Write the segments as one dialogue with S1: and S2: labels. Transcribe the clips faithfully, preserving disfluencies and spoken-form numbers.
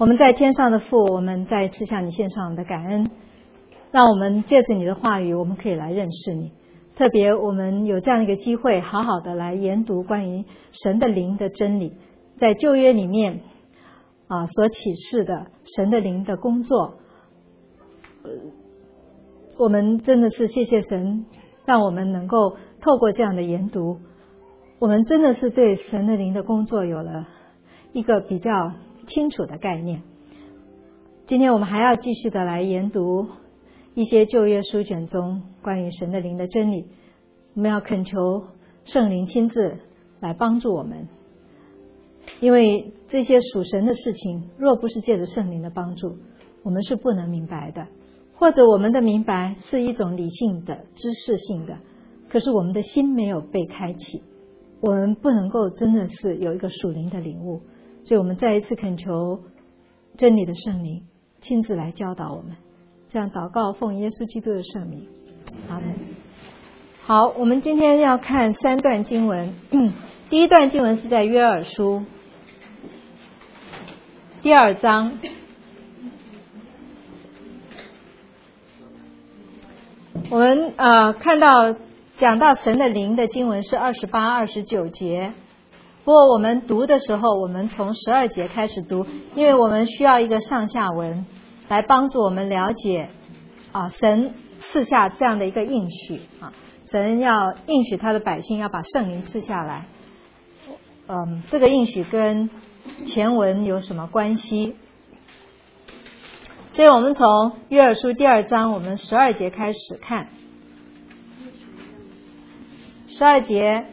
S1: 我们在天上的父，我们再一次向你献上我们的感恩，让我们借着你的话语，我们可以来认识你。特别我们有这样一个机会，好好的来研读关于神的灵的真理，在旧约里面啊所启示的神的灵的工作，呃，我们真的是谢谢神，让我们能够透过这样的研读，我们真的是对神的灵的工作有了一个比较清楚的概念。今天我们还要继续的来研读一些旧约书卷中关于神的灵的真理，我们要恳求圣灵亲自来帮助我们，因为这些属神的事情，若不是借着圣灵的帮助，我们是不能明白的，或者我们的明白是一种理性的知识性的，可是我们的心没有被开启，我们不能够真的是有一个属灵的领悟。所以我们再一次恳求真理的圣灵亲自来教导我们，这样祷告奉耶稣基督的圣名，阿们。好，我们今天要看三段经文。第一段经文是在约珥书第二章，我们呃看到讲到神的灵的经文是二十八、二十九节。不过我们读的时候，我们从十二节开始读，因为我们需要一个上下文来帮助我们了解啊，神赐下这样的一个应许啊，神要应许他的百姓要把圣灵赐下来。嗯，这个应许跟前文有什么关系？所以我们从约珥书第二章，我们十二节开始看。十二节。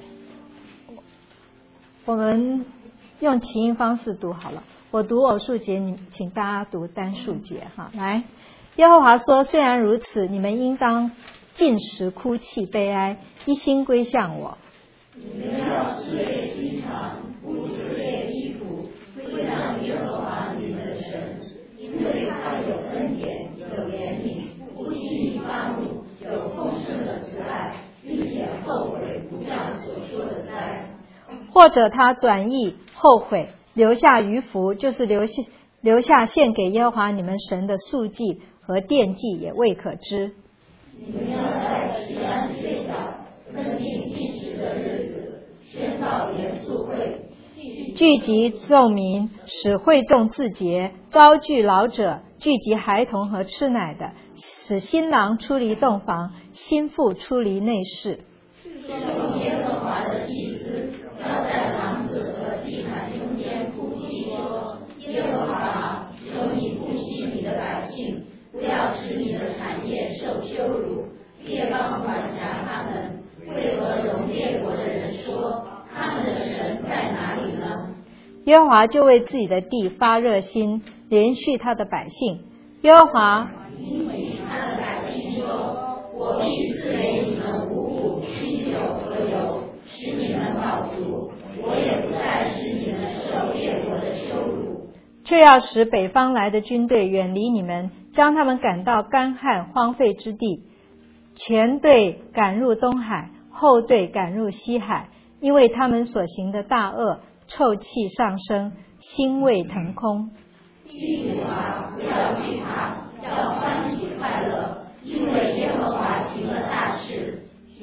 S1: 我们用起音方式读好了，我读偶数节，你请大家读单数节哈。来，耶和华说：虽然如此，你们应当禁食、哭泣、悲哀，一心归向我。
S2: 你们要赤烈心肠，不撕裂衣服，归向耶和华你们的神，因为他有恩典，有怜悯，不轻易发怒，有丰盛的慈爱，并且后悔不降所说的灾。
S1: 或者他转意后悔，留下余福，就是留下留下献给耶和华你们神的素祭和奠祭，也未可知。
S2: 你们要在锡安睡觉，认定禁食的日子，宣告严肃会，
S1: 聚集众民，使会众自洁，招聚老者，聚集孩童和吃奶的，使新郎出离洞房，新妇出离内室。
S2: 用耶和华的祭司要在廊子和祭坛中间哭泣说：耶和华，求你不惜你的百姓，不要使你的产业受羞辱。列邦管辖他们，为何容列国的人说他们的神在哪里呢？
S1: 耶和华就为自己的地发热心，连续他的百姓。耶和华
S2: 因为他的百姓说：我必赐给你们五谷、新酒和油，使你们饱足，我也不再使你们受列国的羞辱。
S1: 却要使北方来的军队远离你们，将他们赶到干旱荒废之地，前队赶入东海，后队赶入西海，因为他们所行的大恶，臭气上升，腥味腾空。
S2: 地主啊，不要惧怕，要欢喜快乐，因为耶和华行了大事。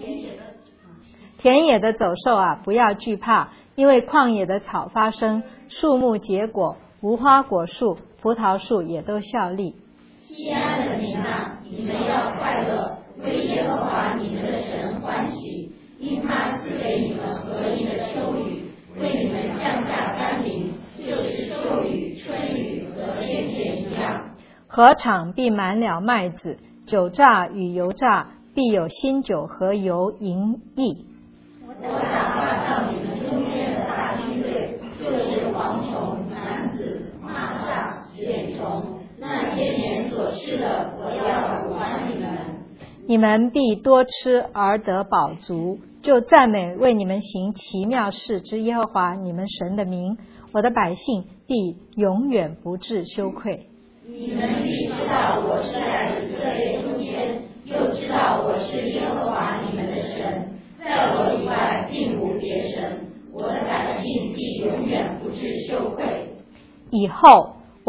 S1: 田野的走兽啊，不要惧怕，因为旷野的草发生，树木结果，无花果树、葡萄树也都效力。
S2: 西安的民啊，你们要快乐，为耶和华你们的神欢喜，因他赐给你们合一的秋雨，为你们降下甘霖，就是秋雨、春雨和天线一样。
S1: 禾场必满了麦子，酒榨与油榨必有新酒和油盈溢。
S2: 我打发到你们中间的大军队，就是蝗虫、男子、蚂蚱、茧虫，那些年所吃的，我要补还你们。
S1: 你们必多吃而得饱足，就赞美为你们行奇妙事之耶和华你们神的名，我的百姓必永远不致羞愧。
S2: 你们必知道我是在以色列中间，又知道我是耶和华你们的神，在我以外并无别神，我的百姓必永远不致羞愧。
S1: 以后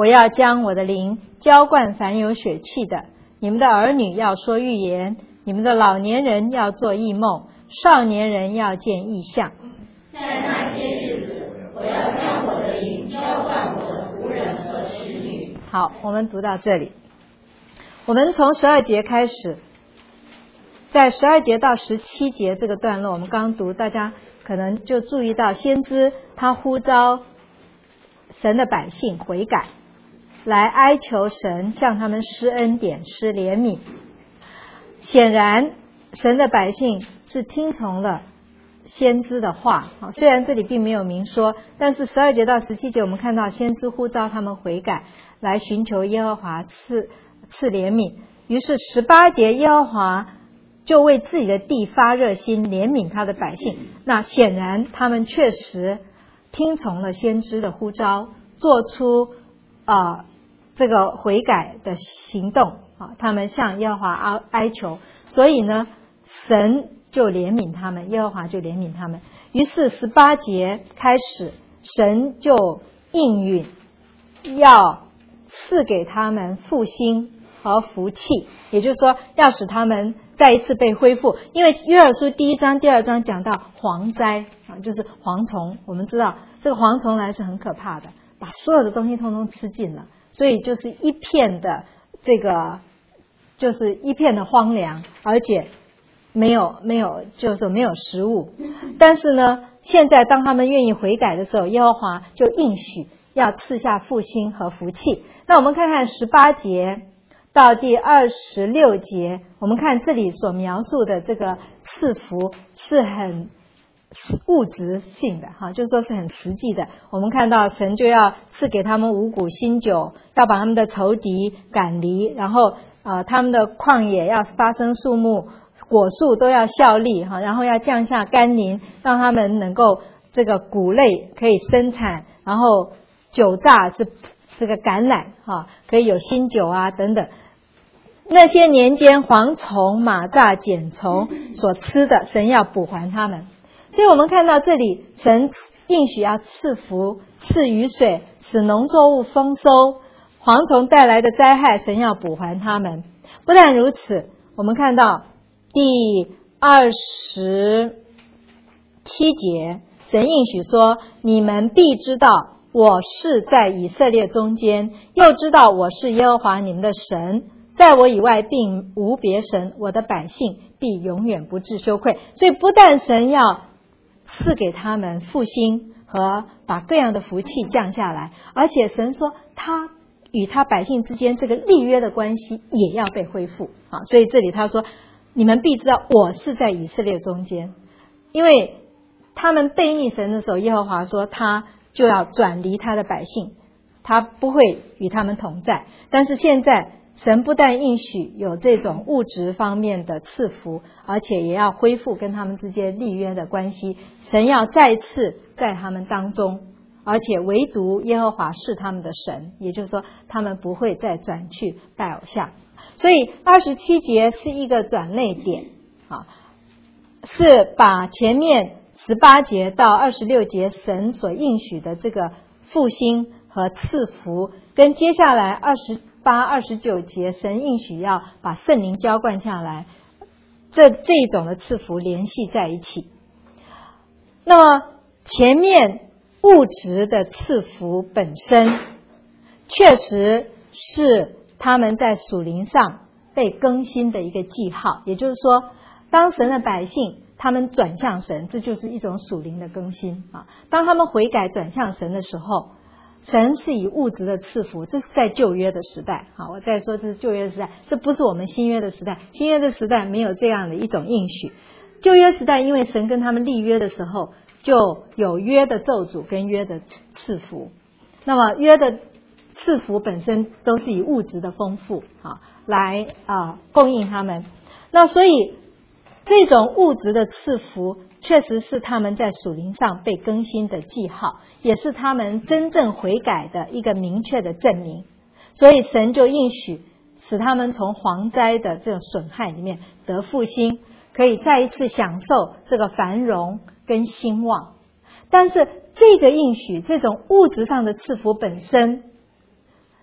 S1: 我要将我的灵浇灌凡有血气的，你们的儿女要说预言，你们的老年人要做异梦，少年人要见异象。
S2: 在那些日子，我要将我的灵浇灌我的仆人和使女。
S1: 好，我们读到这里。我们从十二节开始，在十二节到十七节这个段落，我们刚读，大家可能就注意到先知他呼召神的百姓悔改，来哀求神向他们施恩典、施怜悯。显然神的百姓是听从了先知的话，虽然这里并没有明说，但是十二节到十七节我们看到先知呼召他们悔改，来寻求耶和华赐赐怜悯。于是十八节耶和华就为自己的地发热心，怜悯他的百姓。那显然他们确实听从了先知的呼召，做出啊、呃、这个悔改的行动啊，他们向耶和华哀哀求，所以呢，神就怜悯他们，耶和华就怜悯他们。于是十八节开始，神就应允要赐给他们复兴和福气，也就是说要使他们再一次被恢复。因为约珥书第一章第二章讲到蝗灾啊，就是蝗虫，我们知道这个蝗虫来是很可怕的，把所有的东西通通吃尽了，所以就是一片的这个就是一片的荒凉，而且没有没有就是说没有食物。但是呢，现在当他们愿意悔改的时候，耶和华就应许要赐下复兴和福气。那我们看看十八节到第二十六节，我们看这里所描述的这个赐福是很物质性的哈，就是说是很实际的。我们看到神就要赐给他们五谷新酒，要把他们的仇敌赶离，然后呃他们的旷野要发生树木，果树都要效力哈，然后要降下甘霖，让他们能够这个谷类可以生产，然后酒榨是这个橄榄哈，可以有新酒啊等等。那些年间蝗虫、蚂蚱、茧虫所吃的，神要补还他们。所以我们看到这里，神应许要赐福、赐雨水，使农作物丰收，蝗虫带来的灾害，神要补还他们。不但如此，我们看到第二十七节，神应许说：你们必知道我是在以色列中间，又知道我是耶和华你们的神，在我以外并无别神，我的百姓必永远不致羞愧。所以不但神要赐给他们复兴和把各样的福气降下来，而且神说他与他百姓之间这个立约的关系也要被恢复啊。所以这里他说你们必知道我是在以色列中间，因为他们背逆神的时候，耶和华说他就要转离他的百姓，他不会与他们同在。但是现在神不但应许有这种物质方面的赐福，而且也要恢复跟他们之间立约的关系。神要再次在他们当中，而且唯独耶和华是他们的神，也就是说他们不会再转去拜偶像。所以二十七节是一个转捩点啊，是把前面十八节到二十六节神所应许的这个复兴和赐福，跟接下来二十八、二十九节神应许要把圣灵浇灌下来，这这种的赐福联系在一起。那么前面物质的赐福本身确实是他们在属灵上被更新的一个记号，也就是说当神的百姓他们转向神，这就是一种属灵的更新啊。当他们悔改转向神的时候，神是以物质的赐福，这是在旧约的时代。好，我再说这是旧约的时代，这不是我们新约的时代。新约的时代没有这样的一种应许。旧约时代，因为神跟他们立约的时候，就有约的咒诅跟约的赐福。那么约的赐福本身都是以物质的丰富啊来啊供应他们。那所以这种物质的赐福确实是他们在属灵上被更新的记号，也是他们真正悔改的一个明确的证明。所以神就应许使他们从蝗灾的这种损害里面得复兴，可以再一次享受这个繁荣跟兴旺。但是这个应许，这种物质上的赐福本身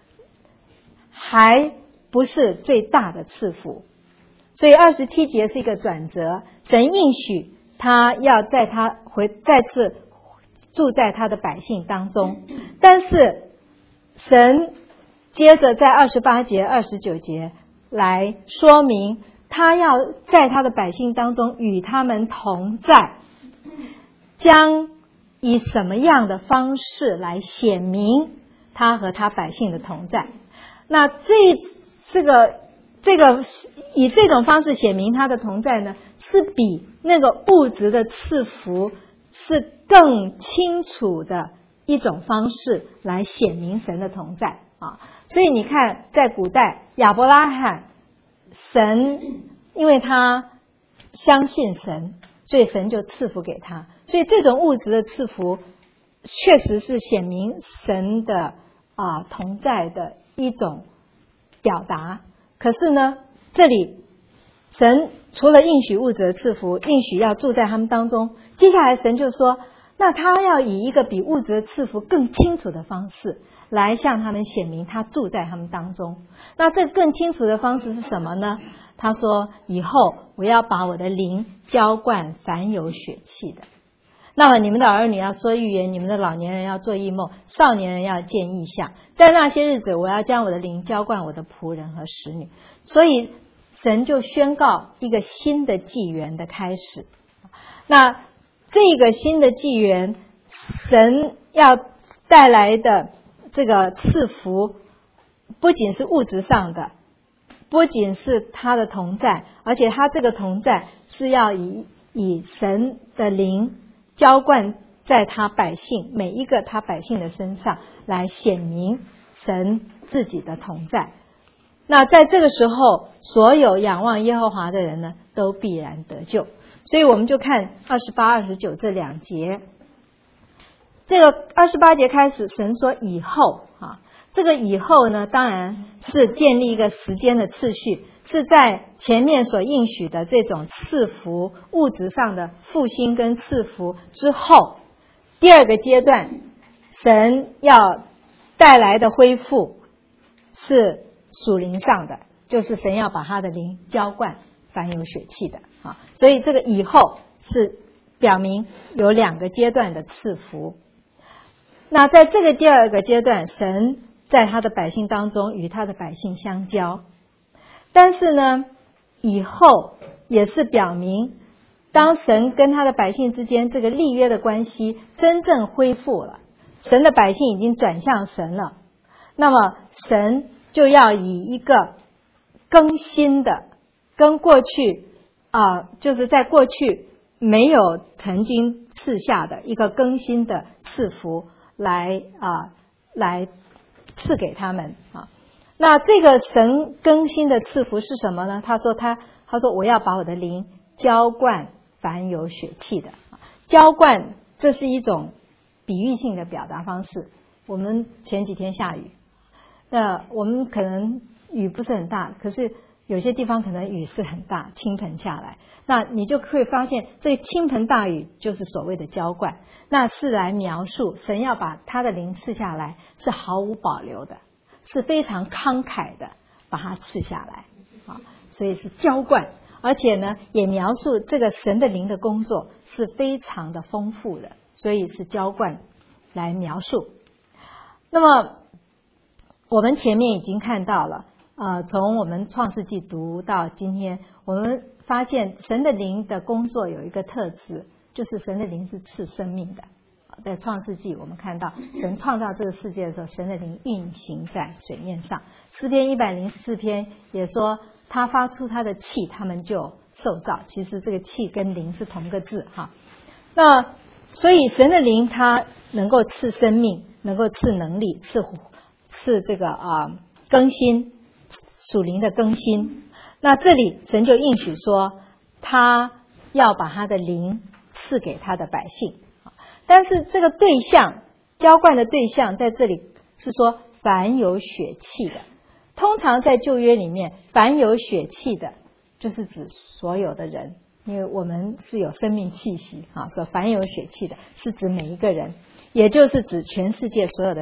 S1: 还不是最大的赐福。所以二十七节是一个转折，神应许他要在他回再次住在他的百姓当中，但是神接着在二十八节、二十九节来说明他要在他的百姓当中与他们同在，将以什么样的方式来显明他和他百姓的同在。那这这个这个以这种方式显明他的同在呢，是比那个物质的赐福是更清楚的一种方式来显明神的同在啊。所以你看在古代亚伯拉罕，神因为他相信神，所以神就赐福给他，所以这种物质的赐福确实是显明神的啊同在的一种表达。可是呢，这里神除了应许物质的赐福，应许要住在他们当中，接下来神就说，那他要以一个比物质的赐福更清楚的方式来向他们显明他住在他们当中。那这更清楚的方式是什么呢？他说，以后我要把我的灵浇灌凡有血气的。那么你们的儿女要说预言，你们的老年人要做异梦，少年人要见异象。在那些日子，我要将我的灵浇灌我的仆人和使女。所以神就宣告一个新的纪元的开始。那这个新的纪元，神要带来的这个赐福，不仅是物质上的，不仅是他的同在，而且他这个同在是要以以神的灵浇灌在他百姓每一个他百姓的身上，来显明神自己的同在。那在这个时候，所有仰望耶和华的人呢，都必然得救。所以我们就看二十八、二十九这两节。这个二十八节开始，神说以后啊，这个以后呢，当然是建立一个时间的次序，是在前面所应许的这种赐福物质上的复兴跟赐福之后，第二个阶段神要带来的恢复是属灵上的，就是神要把他的灵浇灌凡有血气的啊。所以这个以后是表明有两个阶段的赐福。那在这个第二个阶段，神在他的百姓当中与他的百姓相交，但是呢，以后也是表明当神跟他的百姓之间这个立约的关系真正恢复了，神的百姓已经转向神了，那么神就要以一个更新的，跟过去啊、呃，就是在过去没有曾经赐下的一个更新的赐福来啊、呃、来赐给他们啊。那这个神更新的赐福是什么呢？他说他他说我要把我的灵浇灌凡有血气的。浇灌这是一种比喻性的表达方式。我们前几天下雨，那我们可能雨不是很大，可是有些地方可能雨是很大，倾盆下来，那你就会发现这个倾盆大雨就是所谓的浇灌，那是来描述神要把他的灵赐下来，是毫无保留的，是非常慷慨的把它赐下来啊，所以是浇灌，而且呢也描述这个神的灵的工作是非常的丰富的，所以是浇灌来描述。那么我们前面已经看到了，呃，从我们创世纪读到今天，我们发现神的灵的工作有一个特质，就是神的灵是赐生命的。在创世纪我们看到神创造这个世界的时候，神的灵运行在水面上。诗篇一百零四篇也说他发出他的气，他们就受造。其实这个气跟灵是同个字哈。那所以神的灵他能够赐生命，能够赐能力，赐赐这个啊、呃、更新，属灵的更新。那这里神就应许说他要把他的灵赐给他的百姓，但是这个对象，浇灌的对象在这里是说凡有血气的。通常在旧约里面，凡有血气的就是指所有的人，因为我们是有生命气息啊，说凡有血气的是指每一个人，也就是指全世界所有的人。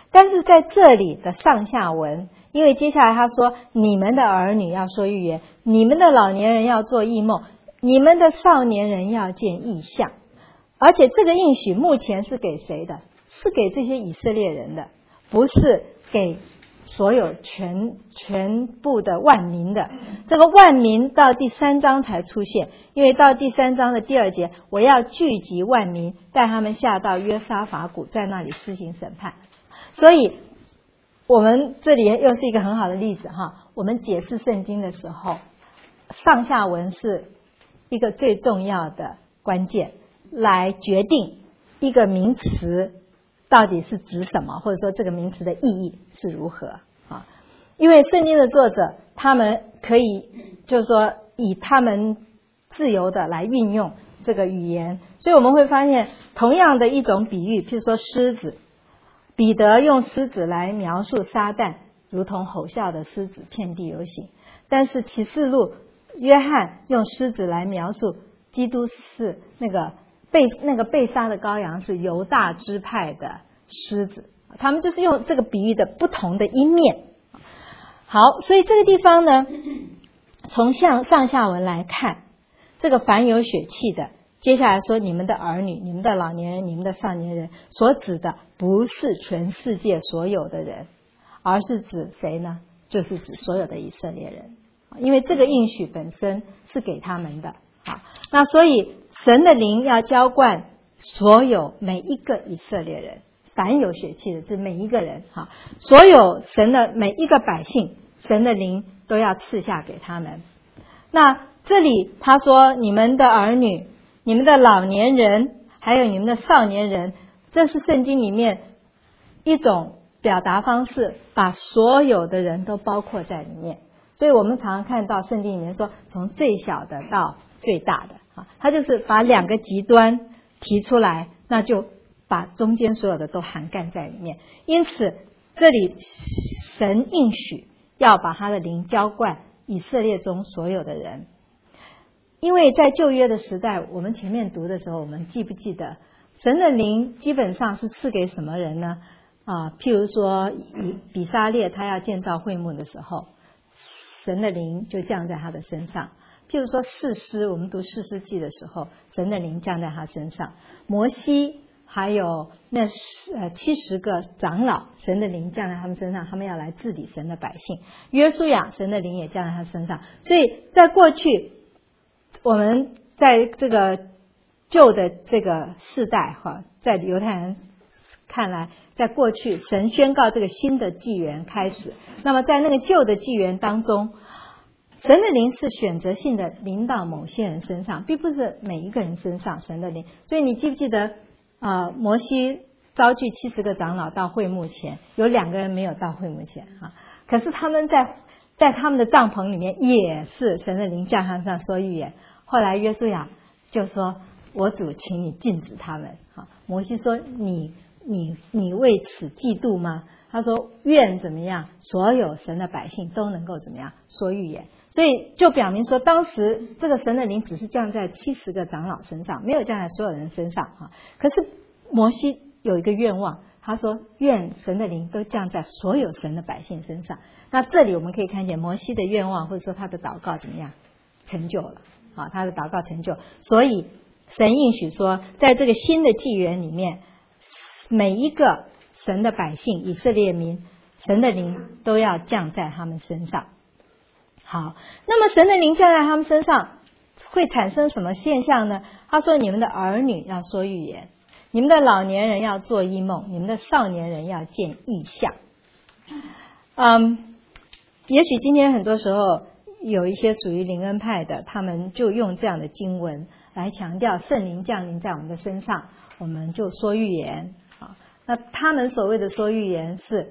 S1: 但是在这里的上下文，因为接下来他说你们的儿女要说预言，你们的老年人要做异梦，你们的少年人要见异象，而且这个应许目前是给谁的？是给这些以色列人的，不是给所有全全部的万民的。这个万民到第三章才出现，因为到第三章的第二节，我要聚集万民，带他们下到约沙法谷，在那里施行审判。所以我们这里又是一个很好的例子哈。我们解释圣经的时候，上下文是一个最重要的关键，来决定一个名词到底是指什么，或者说这个名词的意义是如何啊？因为圣经的作者他们可以就是说以他们自由的来运用这个语言，所以我们会发现同样的一种比喻，譬如说狮子，彼得用狮子来描述撒旦如同吼啸的狮子遍地游行，但是启示录约翰用狮子来描述基督是那个被那个被杀的羔羊是犹大支派的狮子，他们就是用这个比喻的不同的一面。好，所以这个地方呢，从上上下文来看，这个凡有血气的，接下来说你们的儿女、你们的老年人、你们的少年人，所指的不是全世界所有的人，而是指谁呢？就是指所有的以色列人，因为这个应许本身是给他们的。好，那所以神的灵要浇灌所有每一个以色列人，凡有血气的，这每一个人哈，所有神的每一个百姓，神的灵都要赐下给他们。那这里他说你们的儿女、你们的老年人，还有你们的少年人，这是圣经里面一种表达方式，把所有的人都包括在里面。所以我们常常看到圣经里面说从最小的到最大的啊，他就是把两个极端提出来，那就把中间所有的都涵盖在里面。因此这里神应许要把他的灵浇灌以色列中所有的人。因为在旧约的时代，我们前面读的时候，我们记不记得神的灵基本上是赐给什么人呢？啊，譬如说以比撒列他要建造会幕的时候，神的灵就降在他的身上。譬如说士师，我们读士师记的时候，神的灵降在他身上。摩西还有那呃七十个长老，神的灵降在他们身上，他们要来治理神的百姓。约书亚，神的灵也降在他身上。所以在过去，我们在这个旧的这个世代哈，在犹太人看来，在过去神宣告这个新的纪元开始，那么在那个旧的纪元当中，神的灵是选择性的临到某些人身上，并不是每一个人身上神的灵。所以你记不记得啊、呃？摩西召集七十个长老到会幕前，有两个人没有到会幕前啊，可是他们在在他们的帐篷里面也是神的灵降他们上说预言。后来约书亚就说：“我主，请你禁止他们。”啊，摩西说：“你你你为此嫉妒吗？”他说：“愿怎么样，所有神的百姓都能够怎么样说预言。”所以就表明说，当时这个神的灵只是降在七十个长老身上，没有降在所有人身上哈。可是摩西有一个愿望，他说：“愿神的灵都降在所有神的百姓身上。”那这里我们可以看见摩西的愿望或者说他的祷告怎么样成就了啊？他的祷告成就，所以神应许说，在这个新的纪元里面，每一个神的百姓以色列民，神的灵都要降在他们身上。好，那么神的灵降在他们身上会产生什么现象呢？他说：“你们的儿女要说预言，你们的老年人要做异梦，你们的少年人要见异象。”嗯，也许今天很多时候有一些属于灵恩派的，他们就用这样的经文来强调圣灵降临在我们的身上，我们就说预言啊。那他们所谓的说预言是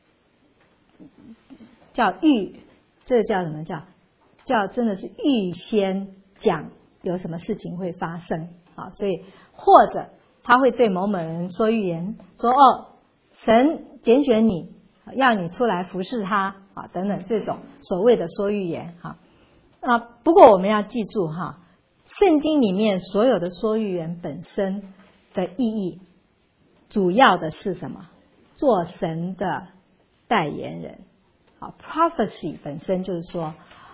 S1: 叫预，这个叫什么？叫叫真的是预先讲有什么事情会发生啊。所以或者他会对某某人说预言，说哦，神拣选你，要你出来服侍他啊，等等这种所谓的说预言哈。啊，不过我们要记住哈，圣经里面所有的说预言本身的意义，主要的是什么？ 做神的代言人。好 ，prophecy 本身就是说，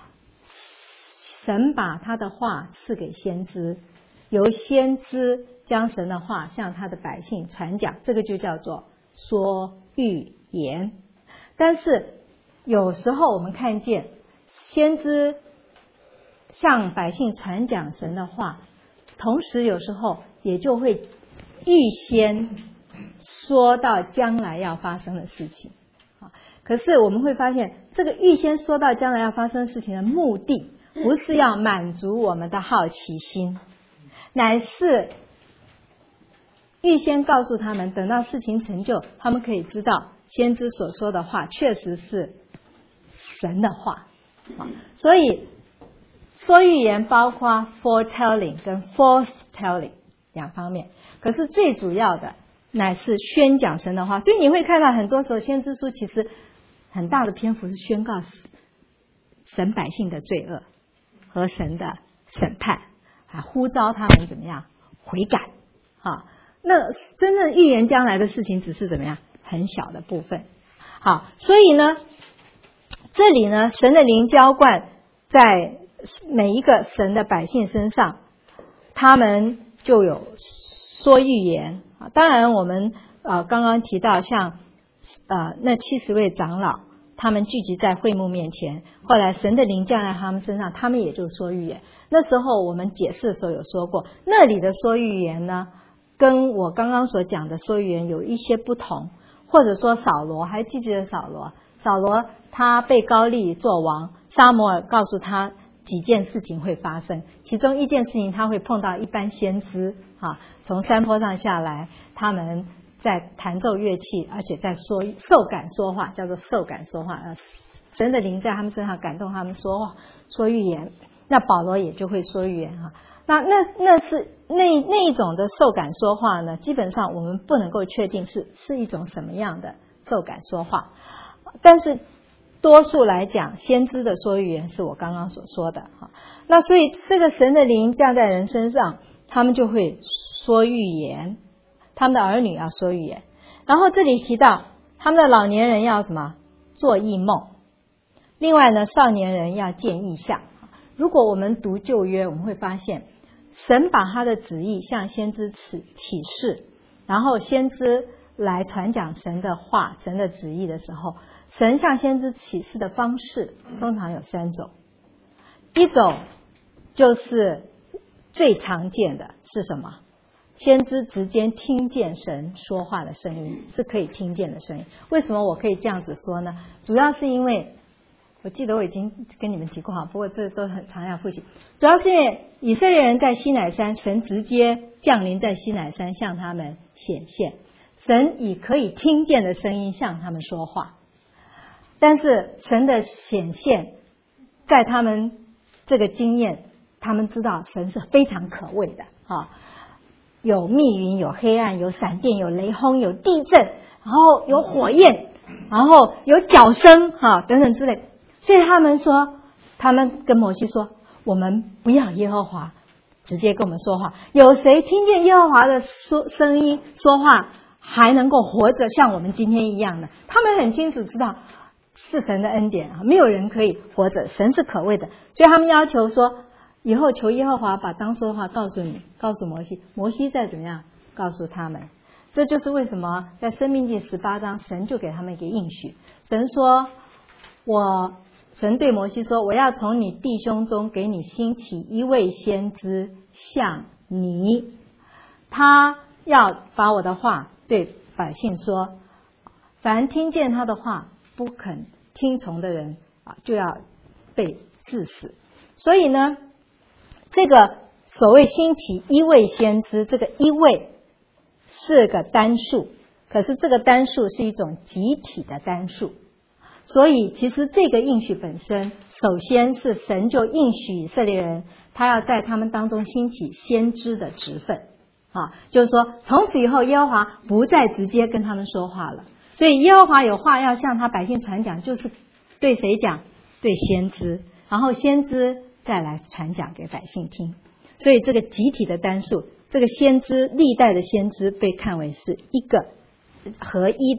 S1: 神把他的话赐给先知，由先知将神的话向他的百姓传讲，这个就叫做说预言。但是有时候我们看见先知向百姓传讲神的话，同时有时候也就会预先说到将来要发生的事情。可是我们会发现，这个预先说到将来要发生的事情的目的，不是要满足我们的好奇心，乃是预先告诉他们，等到事情成就，他们可以知道先知所说的话确实是神的话。所以说预言包括 foretelling 跟 forthtelling 两方面，可是最主要的乃是宣讲神的话。所以你会看到很多时候先知书其实很大的篇幅是宣告神百姓的罪恶和神的审判，啊，呼召他们怎么样悔改啊。那真正预言将来的事情只是怎么样很小的部分。好，所以呢这里呢神的灵浇灌在每一个神的百姓身上，他们就有说预言。当然我们呃刚刚提到像呃那七十位长老，他们聚集在会幕面前，后来神的灵降在他们身上，他们也就说预言。那时候我们解释的时候有说过，那里的说预言呢跟我刚刚所讲的说预言有一些不同。或者说扫罗，还记不记得扫罗？扫罗他被膏立做王，撒母耳告诉他几件事情会发生，其中一件事情他会碰到一般先知啊，从山坡上下来，他们在弹奏乐器，而且在说受感说话，叫做受感说话，呃，神的灵在他们身上感动他们说话说预言。那保罗也就会说预言啊。那那那是那那一种的受感说话呢，基本上我们不能够确定是是一种什么样的受感说话，但是多数来讲，先知的说预言是我刚刚所说的哈。那所以这个神的灵降在人身上，他们就会说预言，他们的儿女要说预言。然后这里提到他们的老年人要什么做异梦，另外呢少年人要见异象。如果我们读旧约，我们会发现神把他的旨意向先知启示，然后先知来传讲神的话神的旨意的时候，神向先知启示的方式通常有三种。一种就是最常见的是什么？先知直接听见神说话的声音，是可以听见的声音。为什么我可以这样子说呢？主要是因为我记得我已经跟你们提过哈，不过这都很常要复习。主要是因为以色列人在西乃山，神直接降临在西乃山向他们显现，神以可以听见的声音向他们说话。但是神的显现在他们这个经验，他们知道神是非常可畏的啊，有密云，有黑暗，有闪电，有雷轰，有地震，然后有火焰，然后有脚声哈等等之类。所以他们说，他们跟摩西说，我们不要耶和华直接跟我们说话，有谁听见耶和华的说声音说话还能够活着像我们今天一样的？他们很清楚知道是神的恩典啊，没有人可以活着，神是可畏的。所以他们要求说，以后求耶和华把当说的话告诉你，告诉摩西，摩西再怎么样告诉他们。这就是为什么在申命记十八章神就给他们一个应许，神说我神对摩西说，我要从你弟兄中给你兴起一位先知像你，他要把我的话对百姓说，凡听见他的话不肯听从的人啊，就要被治死。所以呢，这个所谓兴起一位先知，这个一位是个单数，可是这个单数是一种集体的单数。所以其实这个应许本身，首先是神就应许以色列人，他要在他们当中兴起先知的职分啊，就是说从此以后耶和华不再直接跟他们说话了，所以耶和华有话要向他百姓传讲，就是对谁讲？对先知，然后先知再来传讲给百姓听。所以这个集体的单数，这个先知历代的先知被看为是一个合一的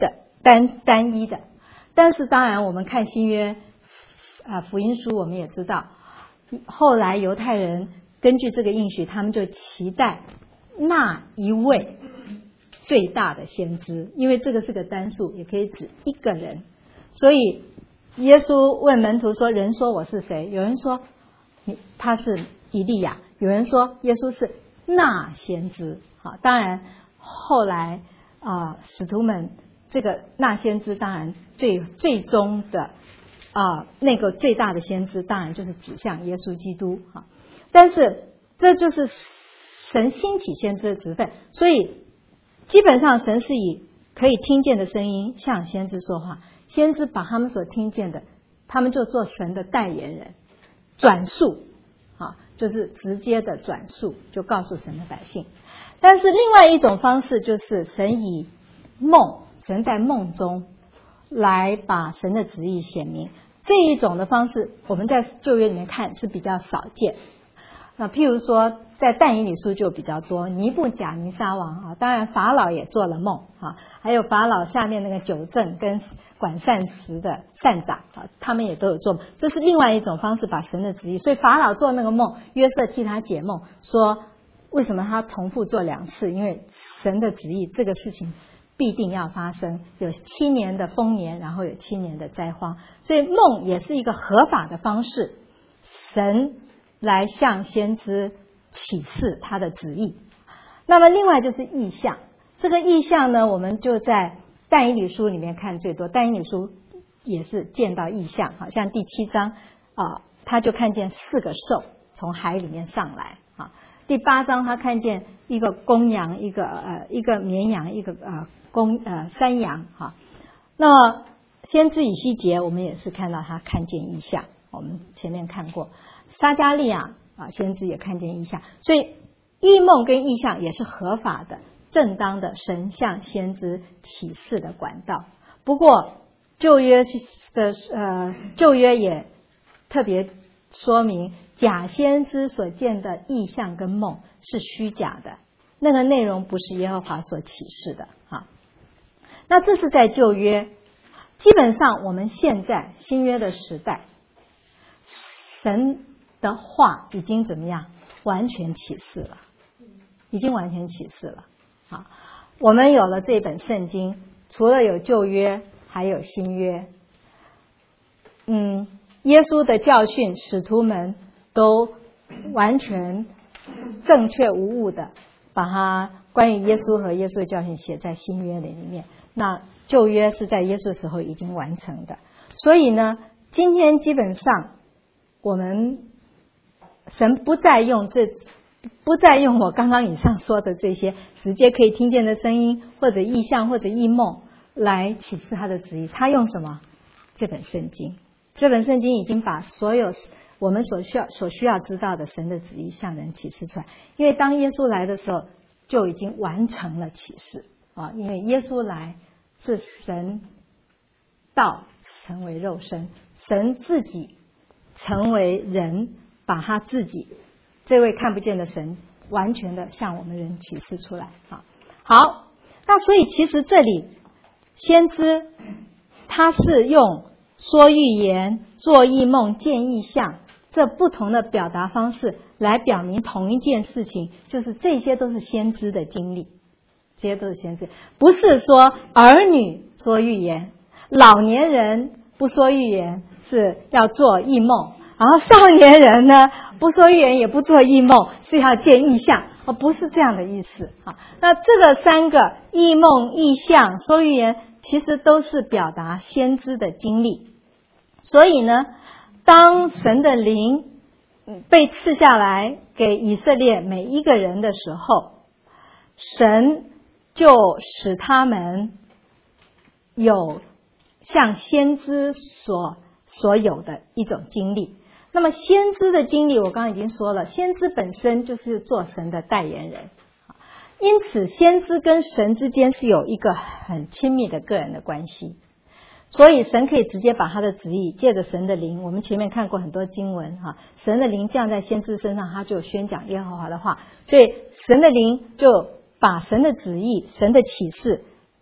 S1: 单单一的。但是当然我们看新约啊福音书，我们也知道后来犹太人根据这个应许，他们就期待那一位最大的先知，因为这个是个单数，也可以指一个人。所以耶稣问门徒说，人说我是谁？有人说他是以利亚，有人说耶稣是那先知。好，当然后来啊、呃，使徒们这个那先知，当然最最终的啊、呃、那个最大的先知，当然就是指向耶稣基督。哈，但是这就是神兴起先知的职分，所以基本上神是以可以听见的声音向先知说话，先知把他们所听见的，他们就做神的代言人，转述，啊，就是直接的转述，就告诉神的百姓。但是另外一种方式就是神以梦，神在梦中来把神的旨意显明。这一种的方式，我们在旧约里面看是比较少见。那譬如说，在但以理书就比较多，尼布甲尼撒王啊，当然法老也做了梦啊，还有法老下面那个九正跟管膳食的膳长啊，他们也都有做梦。这是另外一种方式把神的旨意，所以法老做那个梦，约瑟替他解梦，说为什么他重复做两次？因为神的旨意这个事情必定要发生，有七年的丰年，然后有七年的灾荒，所以梦也是一个合法的方式，神来向先知启示他的旨意。那么另外就是异象，这个异象呢，我们就在但以理书里面看最多，但以理书也是见到异象，好像第七章啊，他就看见四个兽从海里面上来啊。第八章他看见一个公羊，一个呃一个绵羊，一个呃公呃山羊哈。那么先知以西结我们也是看到他看见异象，我们前面看过。撒迦利亚啊，先知也看见异象，所以异梦跟异象也是合法的、正当的神向先知启示的管道。不过旧约的呃旧约也特别说明，假先知所见的异象跟梦是虚假的，那个内容不是耶和华所启示的啊。那这是在旧约，基本上我们现在新约的时代，神的话已经怎么样？完全启示了，已经完全启示了啊！我们有了这本圣经，除了有旧约，还有新约。嗯，耶稣的教训，使徒们都完全正确无误的把它关于耶稣和耶稣的教训写在新约里面。那旧约是在耶稣的时候已经完成的，所以呢，今天基本上我们神不再用这不再用我刚刚以上说的这些直接可以听见的声音，或者异象，或者异梦来启示他的旨意。他用什么？这本圣经。这本圣经已经把所有我们所需要所需要知道的神的旨意向人启示出来。因为当耶稣来的时候，就已经完成了启示啊！因为耶稣来是神道成为肉身，神自己成为人，把他自己这位看不见的神完全的向我们人启示出来啊。好，那所以其实这里先知他是用说预言、做异梦、见异象这不同的表达方式来表明同一件事情，就是这些都是先知的经历，这些都是先知，不是说儿女说预言，老年人不说预言是要做异梦，然后少年人呢不说预言也不做异梦是要见异象，而不是这样的意思啊。那这个三个异梦、异象、说预言其实都是表达先知的经历。所以呢，当神的灵被赐下来给以色列每一个人的时候，神就使他们有像先知所所有的一种经历。那么先知的经历我刚刚已经说了，先知本身就是做神的代言人，因此先知跟神之间是有一个很亲密的个人的关系。所以神可以直接把他的旨意借着神的灵，我们前面看过很多经文哈，神的灵降在先知身上，他就宣讲耶和华的话，所以神的灵就把神的旨意、神的启示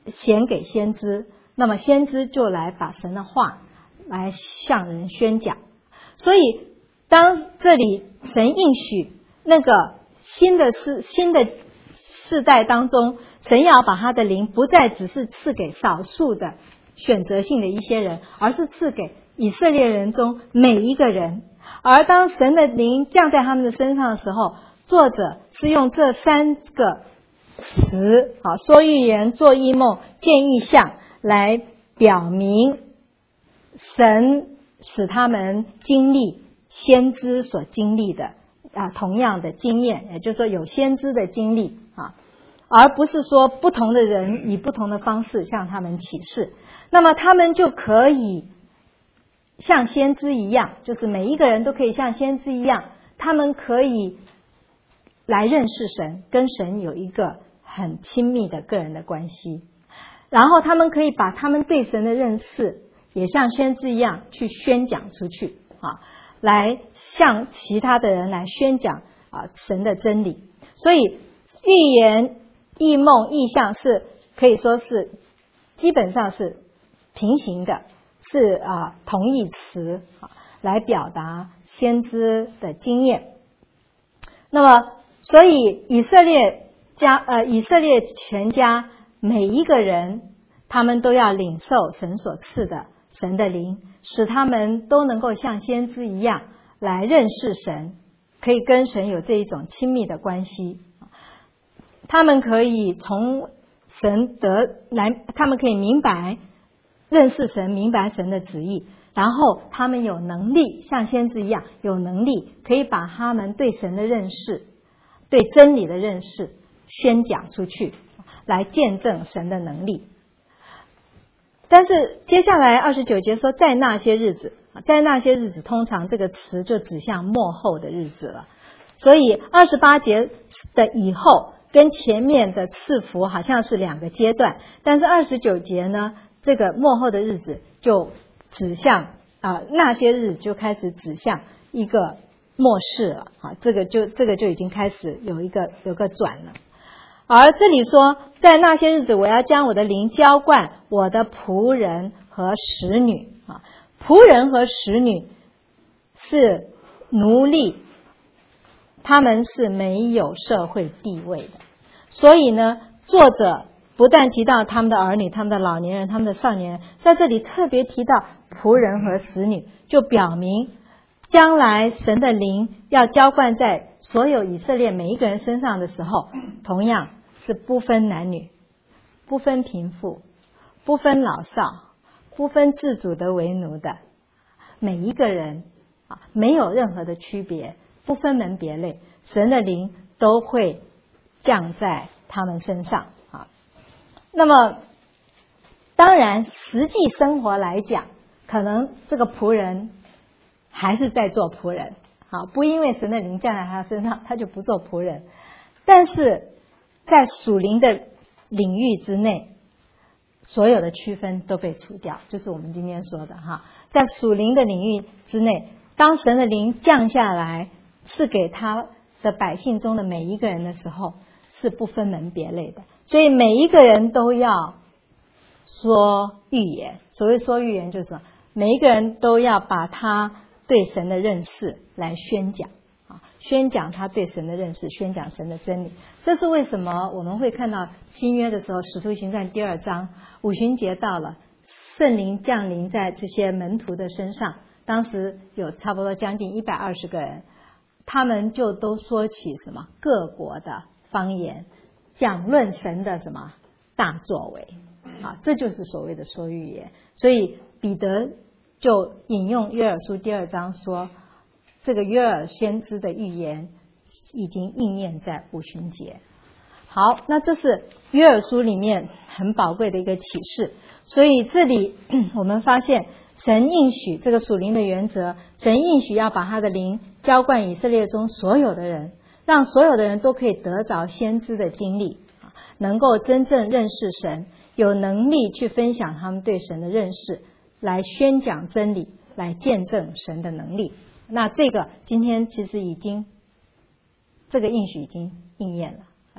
S1: 显给先知，那么先知就来把神的话来向人宣讲。所以当这里神应许那个新的世新的世代当中，神要把他的灵不再只是赐给少数的选择性的一些人，而是赐给以色列人中每一个人。而当神的灵降在他们的身上的时候，作者是用这三个词啊，说预言、做异梦、见异象，来表明神使他们经历先知所经历的啊同样的经验，也就是说有先知的经历啊，而不是说不同的人以不同的方式向他们启示，那么他们就可以像先知一样，就是每一个人都可以像先知一样，他们可以来认识神，跟神有一个很亲密的个人的关系，然后他们可以把他们对神的认识也像先知一样去宣讲出去啊，来向其他的人来宣讲啊神的真理。所以预言、异梦、异象是可以说是基本上是平行的，是啊同义词啊，来表达先知的经验。那么所以以色列家呃以色列全家每一个人，他们都要领受神所赐的神的灵，使他们都能够像先知一样来认识神，可以跟神有这一种亲密的关系。他们可以从神得来，他们可以明白认识神，明白神的旨意，然后他们有能力像先知一样有能力可以把他们对神的认识、对真理的认识宣讲出去，来见证神的能力。但是接下来二十九节说在那些日子，在那些日子通常这个词就指向末后的日子了，所以二十八节的以后跟前面的赐福好像是两个阶段，但是二十九节呢，这个末后的日子就指向啊、呃、那些日子就开始指向一个末世了啊，这个就这个就已经开始有一个有个转了。而这里说在那些日子我要将我的灵浇灌我的仆人和使女啊，仆人和使女是奴隶，他们是没有社会地位的，所以呢作者不但提到他们的儿女、他们的老年人、他们的少年人，在这里特别提到仆人和使女，就表明将来神的灵要浇灌在所有以色列每一个人身上的时候，同样是不分男女、不分贫富、不分老少、不分自主的为奴的，每一个人啊，没有任何的区别，不分门别类，神的灵都会降在他们身上啊。那么当然实际生活来讲，可能这个仆人还是在做仆人，好，不因为神的灵降在他身上他就不做仆人，但是在属灵的领域之内，所有的区分都被除掉，就是我们今天说的哈，在属灵的领域之内，当神的灵降下来赐给他的百姓中的每一个人的时候，是不分门别类的，所以每一个人都要说预言。所谓说预言就是什么？每一个人都要把他对神的认识来宣讲啊，宣讲他对神的认识，宣讲神的真理。这是为什么我们会看到新约的时候，使徒行传第二章五旬节到了，圣灵降临在这些门徒的身上，当时有差不多将近一百二十个人，他们就都说起什么各国的方言，讲论神的什么大作为啊，这就是所谓的说预言。所以彼得就引用约珥书第二章说，这个约珥先知的预言已经应验在五旬节。好，那这是约珥书里面很宝贵的一个启示。所以这里我们发现神应许这个属灵的原则，神应许要把他的灵浇灌以色列中所有的人，让所有的人都可以得着先知的经历，能够真正认识神，有能力去分享他们对神的认识，来宣讲真理，来见证神的能力。那这个今天其实已经这个应许已经应验了，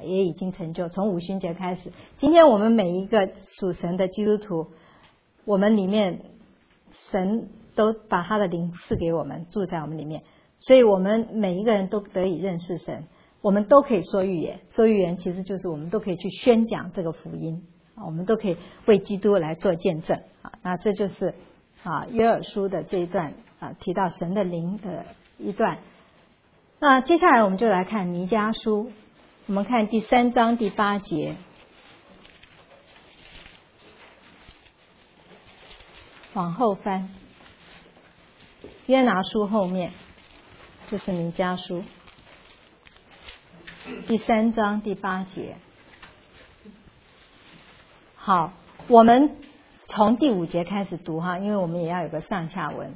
S1: 也已经成就。从五旬节开始，今天我们每一个属神的基督徒，我们里面神都把他的灵赐给我们，住在我们里面，所以我们每一个人都得以认识神，我们都可以说预言。说预言其实就是我们都可以去宣讲这个福音，我们都可以为基督来做见证啊。那这就是啊约珥书的这一段啊提到神的灵的一段。那接下来我们就来看弥迦书，我们看第三章第八节，往后翻，约拿书后面就是弥迦书第三章第八节。好，我们从第五节开始读哈，因为我们也要有个上下文。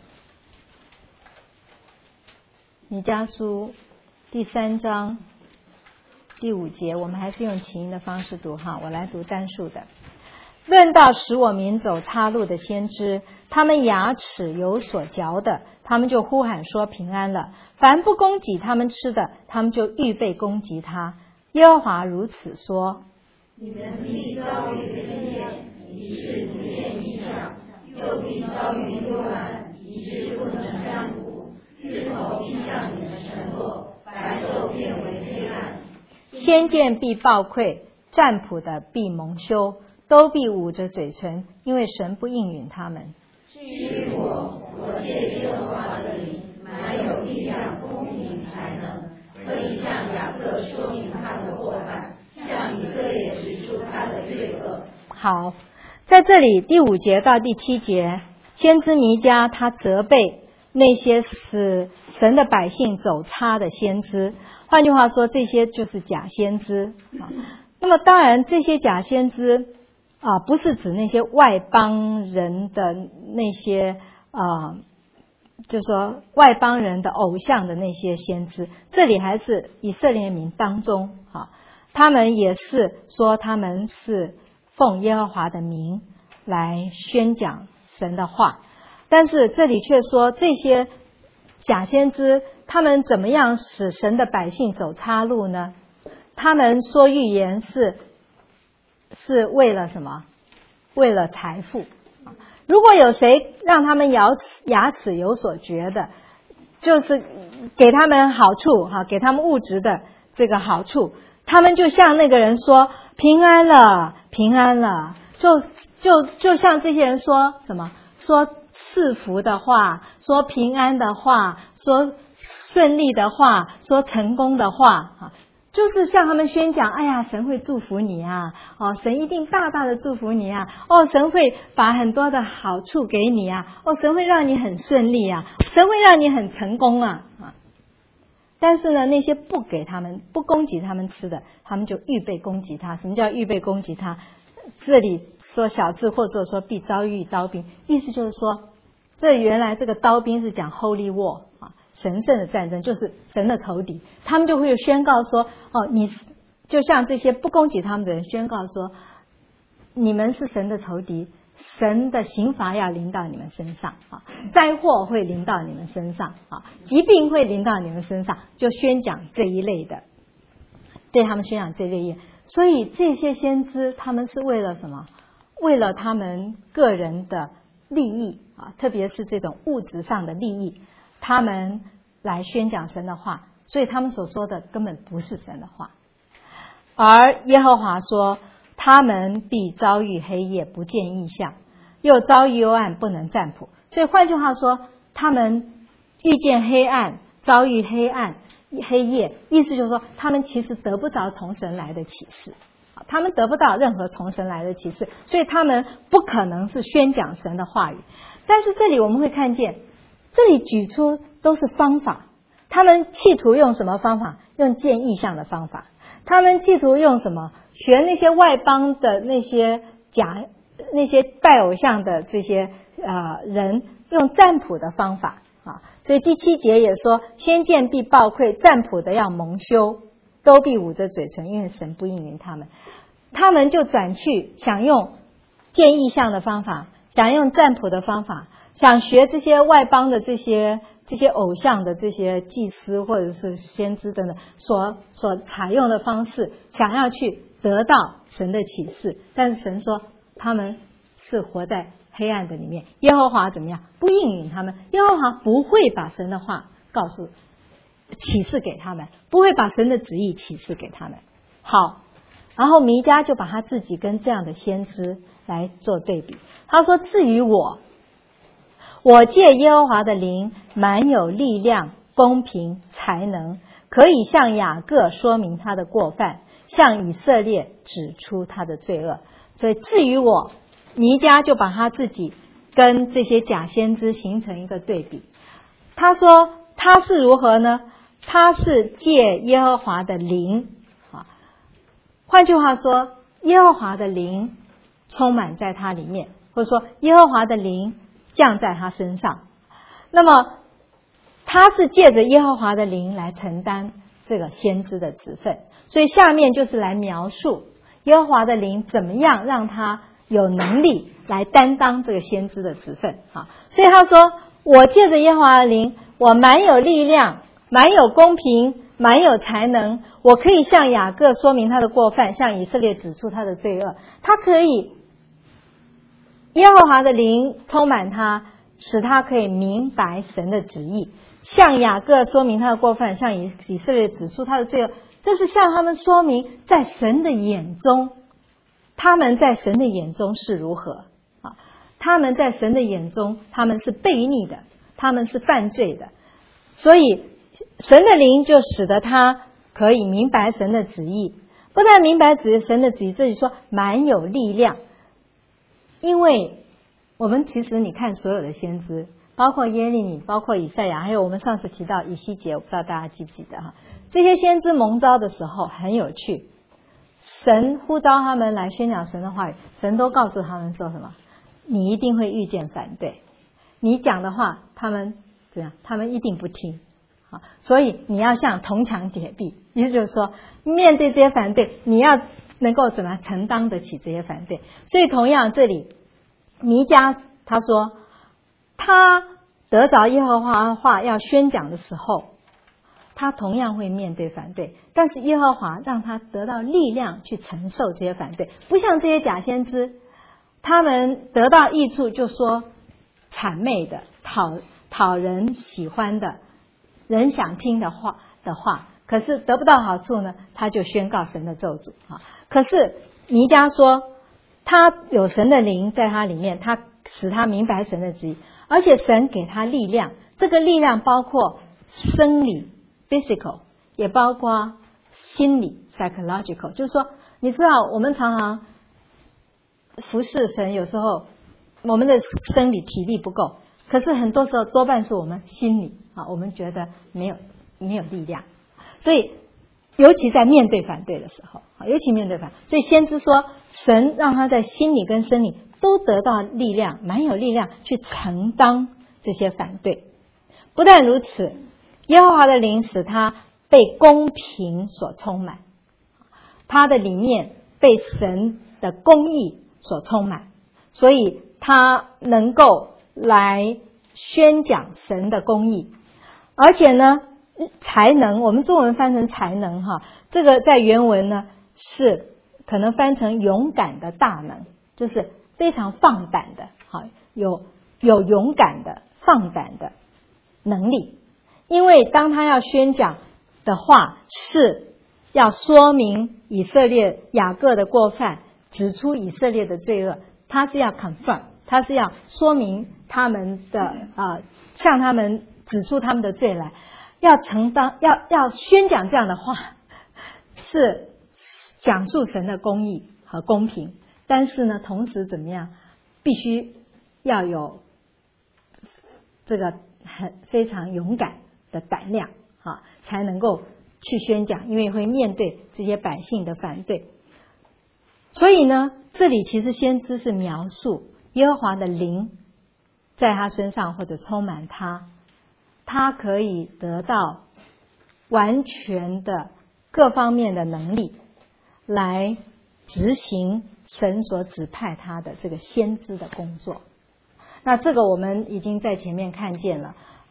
S1: 弥迦书第三章第五节，我们还是用起音的方式读哈，我来读单数的。论到使我民走岔路的先知，他们牙齿有所嚼的，他们就呼喊说平安了；凡不供给他们吃的，他们就预备供给他。耶和华如此说：
S2: 你们必遭遇黑夜，以致不见异象；又必遭遇幽暗，以致不能占卜。日头必向你们沉落，白昼变为黑暗。
S1: 先见必暴愧，占卜的必蒙羞，都必捂着嘴唇，因为神不应允他们。
S2: 至于我，我借耶和华的灵，满有力量、公平、才能，可以向雅各说明他的过犯，向以色列指出他的罪恶。
S1: 好，在这里第五节到第七节，先知弥迦他责备那些使神的百姓走差的先知，换句话说，这些就是假先知啊。那么当然，这些假先知啊，不是指那些外邦人的那些啊，就说外邦人的偶像的那些先知，这里还是以色列民当中啊，他们也是说他们是奉耶和华的名来宣讲神的话。但是这里却说这些假先知他们怎么样使神的百姓走岔路呢？他们说预言是是为了什么？为了财富。如果有谁让他们牙齿牙齿有所觉的，就是给他们好处哈，给他们物质的这个好处，他们就像那个人说平安了，平安了，就就就像这些人说什么？说赐福的话，说平安的话，说顺利的话，说成功的话啊，就是向他们宣讲，哎呀，神会祝福你啊，哦，神一定大大的祝福你啊，哦，神会把很多的好处给你啊，哦，神会让你很顺利啊，神会让你很成功啊啊！但是呢，那些不给他们、不供给他们吃的，他们就预备供给他。什么叫预备供给他？这里说小智或者说必遭遇刀兵，意思就是说，这原来这个刀兵是讲 Holy War 啊，神圣的战争，就是神的仇敌。他们就会宣告说，哦，你就像这些不攻击他们的人宣告说，你们是神的仇敌，神的刑罚要临到你们身上啊，灾祸会临到你们身上啊，疾病会临到你们身上，就宣讲这一类的，对他们宣讲这一类的。所以这些先知他们是为了什么？为了他们个人的利益啊，特别是这种物质上的利益，他们来宣讲神的话，所以他们所说的根本不是神的话。而耶和华说，他们必遭遇黑夜，不见异象，又遭遇幽暗，不能占卜。所以换句话说，他们遇见黑暗，遭遇黑暗黑夜，意思就是说他们其实得不着从神来的启示，他们得不到任何从神来的启示，所以他们不可能是宣讲神的话语。但是这里我们会看见，这里举出都是方法，他们企图用什么方法？用见异象的方法。他们企图用什么？学那些外邦的那些假那些拜偶像的这些呃人，用占卜的方法啊。所以第七节也说，先见必暴愧，占卜的要蒙羞，都必捂着嘴唇，因为神不应允他们。他们就转去想用见异象的方法，想用占卜的方法，想学这些外邦的这些这些偶像的这些祭司或者是先知等等所所采用的方式，想要去得到神的启示，但是神说他们是活在黑暗的里面，耶和华怎么样？不应允他们，耶和华不会把神的话告诉启示给他们，不会把神的旨意启示给他们。好，然后弥迦就把他自己跟这样的先知来做对比，他说至于我，我借耶和华的灵满有力量、公平、才能，可以向雅各说明他的过犯，向以色列指出他的罪恶。所以至于我，弥迦就把他自己跟这些假先知形成一个对比。他说他是如何呢？他是借耶和华的灵，换句话说，耶和华的灵充满在他里面，或者说耶和华的灵降在他身上。那么他是借着耶和华的灵来承担这个先知的职分，所以下面就是来描述耶和华的灵怎么样让他有能力来担当这个先知的职分。所以他说我借着耶和华的灵，我蛮有力量，蛮有公平，蛮有才能，我可以向雅各说明他的过犯，向以色列指出他的罪恶。他可以，耶和华的灵充满他，使他可以明白神的旨意，向雅各说明他的过犯，向以以色列指出他的罪恶。这是向他们说明在神的眼中，他们在神的眼中是如何啊？他们在神的眼中，他们是悖逆的，他们是犯罪的。所以神的灵就使得他可以明白神的旨意，不但明白神的旨意，这里说蛮有力量。因为我们其实你看所有的先知，包括耶利米，包括以赛亚，还有我们上次提到以西结，我不知道大家记不记得哈？这些先知蒙召的时候很有趣，神呼召他们来宣讲神的话语，神都告诉他们说什么？你一定会遇见反对，你讲的话他们怎样？他们一定不听。好，所以你要像铜墙铁壁，意思就是说面对这些反对，你要能够怎么承担得起这些反对。所以同样这里弥迦他说他得着耶和华的话要宣讲的时候，他同样会面对反对，但是耶和华让他得到力量去承受这些反对，不像这些假先知，他们得到益处就说谄媚的，讨讨人喜欢的，人想听的话的话，可是得不到好处呢，他就宣告神的咒诅啊。可是弥迦说他有神的灵在他里面，他使他明白神的旨意，而且神给他力量，这个力量包括生理 physical， 也包括心理 psychological， 就是说你知道我们常常服侍神，有时候我们的生理体力不够，可是很多时候多半是我们心理啊，我们觉得没有没有力量，所以尤其在面对反对的时候，尤其面对反对，所以先知说神让他在心理跟生理都得到力量，蛮有力量去承担这些反对。不但如此，耶和华的灵使他被公平所充满，他的里面被神的公义所充满，所以他能够来宣讲神的公义。而且呢才能，我们中文翻成才能哈，这个在原文呢是可能翻成勇敢的大能，就是非常放胆的，好，有有勇敢的放胆的能力。因为当他要宣讲的话是要说明以色列雅各的过犯，指出以色列的罪恶，他是要 confirm， 他是要说明他们的啊、呃，向他们指出他们的罪来，要承担，要要宣讲这样的话，是讲述神的公义和公平。但是呢，同时怎么样，必须要有这个很非常勇敢的胆量啊，才能够去宣讲，因为会面对这些百姓的反对。所以呢，这里其实先知是描述耶和华的灵在他身上或者充满他，他可以得到完全的各方面的能力来执行神所指派他的这个先知的工作。那这个我们已经在前面看见了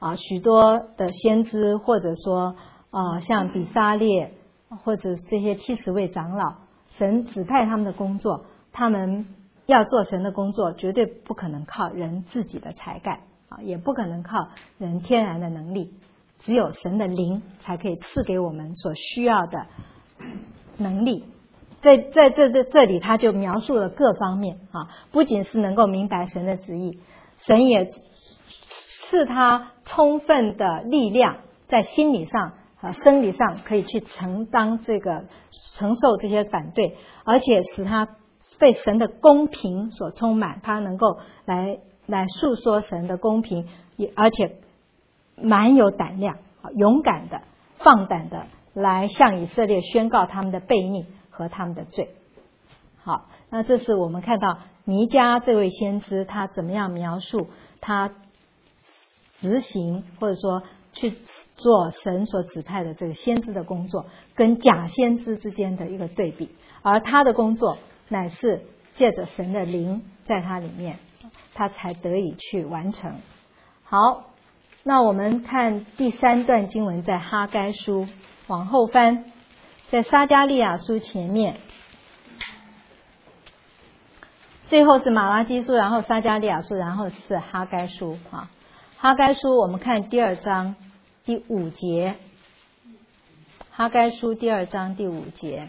S1: 啊，许多的先知或者说啊，像比撒列或者这些七十位长老，神指派他们的工作，他们要做神的工作，绝对不可能靠人自己的才干啊，也不可能靠人天然的能力，只有神的灵才可以赐给我们所需要的能力。在在这这这里，他就描述了各方面啊，不仅是能够明白神的旨意，神也赐他充分的力量，在心理上啊、生理上可以去承担这个承受这些反对，而且使他被神的公平所充满，他能够来来诉说神的公平，也而且蛮有胆量、勇敢的、放胆的来向以色列宣告他们的悖逆和他们的罪。好，那这是我们看到弥迦这位先知他怎么样描述他执行或者说去做神所指派的这个先知的工作，跟假先知之间的一个对比，而他的工作乃是借着神的灵在他里面，他才得以去完成。好，那我们看第三段经文，在哈该书往后翻，在撒迦利亚书前面，最后是马拉基书，然后撒迦利亚书，然后是哈该书啊。哈该书我们看第二章第五节，哈该书第二章第五节。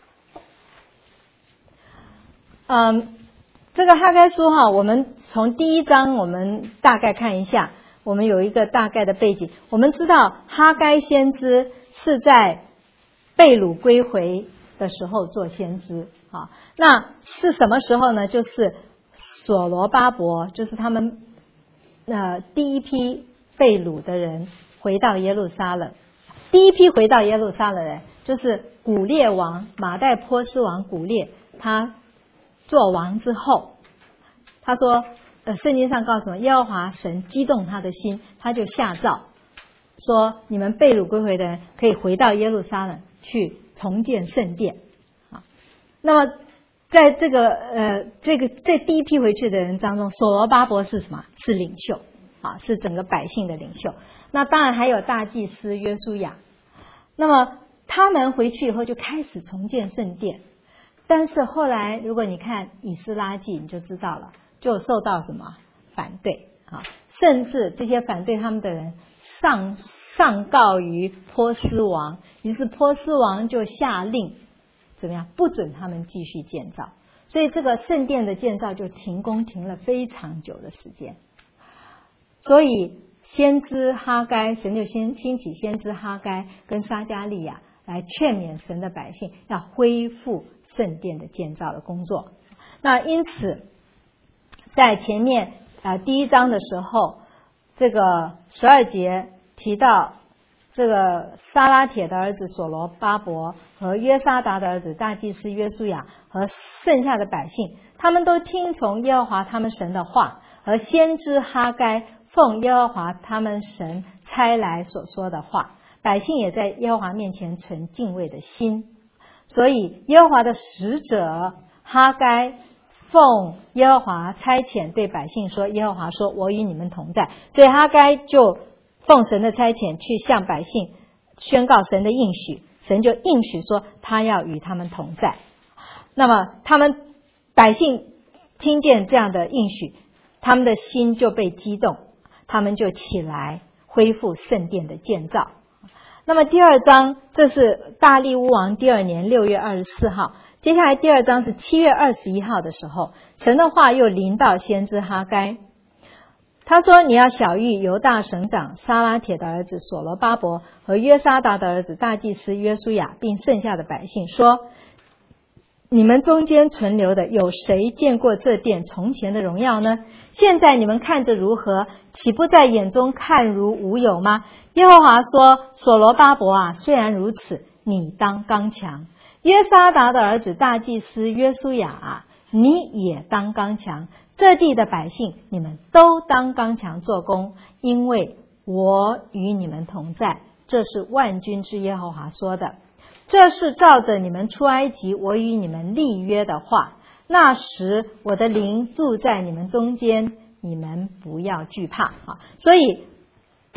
S1: 嗯，这个哈该书哈，我们从第一章我们大概看一下，我们有一个大概的背景。我们知道哈该先知是在被掳归回的时候做先知啊，那是什么时候呢？就是所罗巴伯，就是他们呃第一批被掳的人回到耶路撒冷。第一批回到耶路撒冷的人就是古列王马代波斯王古列，他做王之后，他说呃圣经上告诉我们，耶和华神激动他的心，他就下诏说，你们被掳归回的人可以回到耶路撒冷去重建圣殿啊。那么在这个呃这个这第一批回去的人当中，所罗巴伯是什么？是领袖啊，是整个百姓的领袖。那当然还有大祭司约书亚。那么他们回去以后就开始重建圣殿，但是后来如果你看以斯拉记你就知道了，就受到什么反对啊，甚至这些反对他们的人上上告于波斯王，于是波斯王就下令怎么样，不准他们继续建造，所以这个圣殿的建造就停工停了非常久的时间。所以先知哈该，神就先兴起先知哈该跟撒迦利亚来劝勉神的百姓要恢复圣殿的建造的工作。那因此在前面呃第一章的时候，这个十二节提到这个撒拉铁的儿子所罗巴伯和约沙达的儿子大祭司约书亚和剩下的百姓，他们都听从耶和华他们神的话，和先知哈该奉耶和华他们神差来所说的话，百姓也在耶和华面前存敬畏的心。所以耶和华的使者哈该奉耶和华差遣对百姓说，耶和华说，我与你们同在。所以哈该就奉神的差遣去向百姓宣告神的应许，神就应许说他要与他们同在。那么他们百姓听见这样的应许，他们的心就被激动，他们就起来恢复圣殿的建造。那么第二章，这是大利乌王第二年六月二十四号，接下来第二章是七月二十一号的时候，神的话又临到先知哈该，他说，你要晓谕犹大省长撒拉铁的儿子所罗巴伯和约沙达的儿子大祭司约书亚，并剩下的百姓说，你们中间存留的有谁见过这殿从前的荣耀呢？现在你们看着如何？岂不在眼中看如无有吗？耶和华说，所罗巴伯啊，虽然如此，你当刚强；约沙达的儿子大祭司约书亚啊，你也当刚强。这地的百姓，你们都当刚强做工，因为我与你们同在。这是万军之耶和华说的。这是照着你们出埃及我与你们立约的话，那时我的灵住在你们中间，你们不要惧怕啊！所以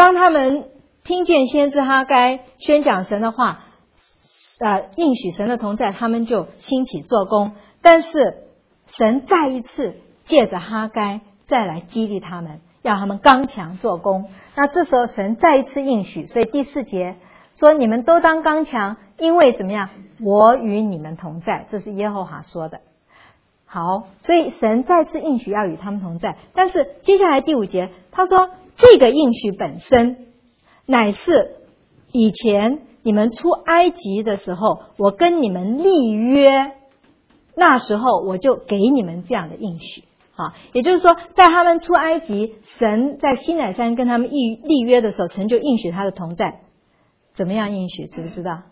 S1: 当他们听见先知哈该宣讲神的话，呃，应许神的同在，他们就兴起做工。但是神再一次借着哈该再来激励他们，要他们刚强做工。那这时候神再一次应许，所以第四节说你们都当刚强，因为怎么样？我与你们同在，这是耶和华说的。好，所以神再次应许要与他们同在。但是接下来第五节他说，这个应许本身乃是以前你们出埃及的时候，我跟你们立约，那时候我就给你们这样的应许。啊，也就是说，在他们出埃及，神在西乃山跟他们立立约的时候，神就应许他的同在。怎么样应许？知不知道？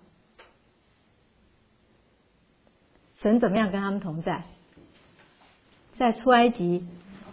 S1: 神怎么样跟他们同在？在出埃及，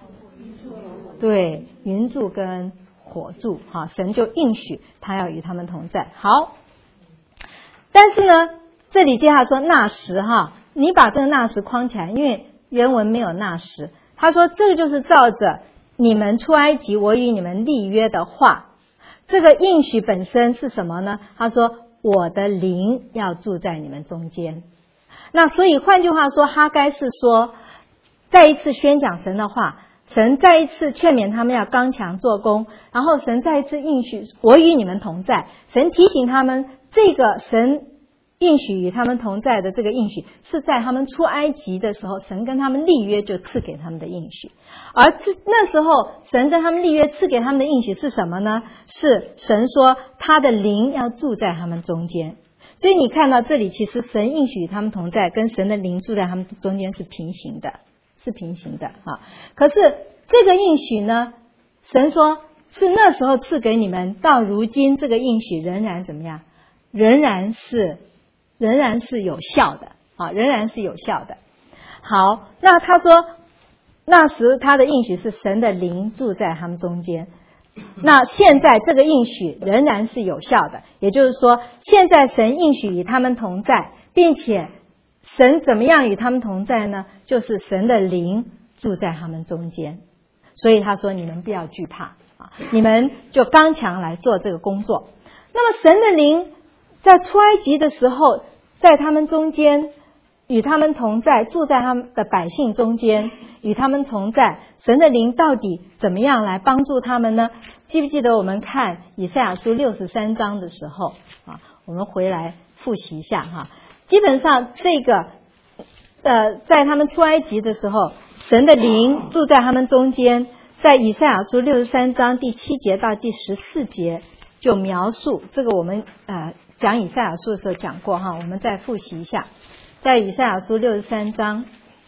S1: 对，云柱跟火柱，哈，神就应许他要与他们同在。好，但是呢，这里接下来说那时哈，你把这个那时框起来，因为原文没有那时。他说这个就是照着你们出埃及我与你们立约的话，这个应许本身是什么呢？他说我的灵要住在你们中间。那所以换句话说，哈该是说再一次宣讲神的话，神再一次劝勉他们要刚强做工，然后神再一次应许我与你们同在。神提醒他们，这个神应许与他们同在的这个应许是在他们出埃及的时候，神跟他们立约就赐给他们的应许。而这那时候神跟他们立约赐给他们的应许是什么呢？是神说他的灵要住在他们中间。所以你看到这里，其实神应许与他们同在跟神的灵住在他们中间是平行的，是平行的啊。可是这个应许呢，神说是那时候赐给你们，到如今这个应许仍然怎么样？仍然是仍然是有效的啊，仍然是有效的。好，那他说那时他的应许是神的灵住在他们中间。那现在这个应许仍然是有效的，也就是说现在神应许与他们同在，并且神怎么样与他们同在呢？就是神的灵住在他们中间。所以他说你们不要惧怕啊，你们就刚强来做这个工作。那么神的灵在出埃及的时候在他们中间，与他们同在，住在他们的百姓中间，与他们同在。神的灵到底怎么样来帮助他们呢？记不记得我们看以赛亚书六十三章的时候啊，我们回来复习一下哈。基本上这个呃，在他们出埃及的时候，神的灵住在他们中间，在以赛亚书六十三章第七节到第十四节就描述这个，我们呃讲以赛亚书的时候讲过哈，我们再复习一下。在以赛亚书六十三章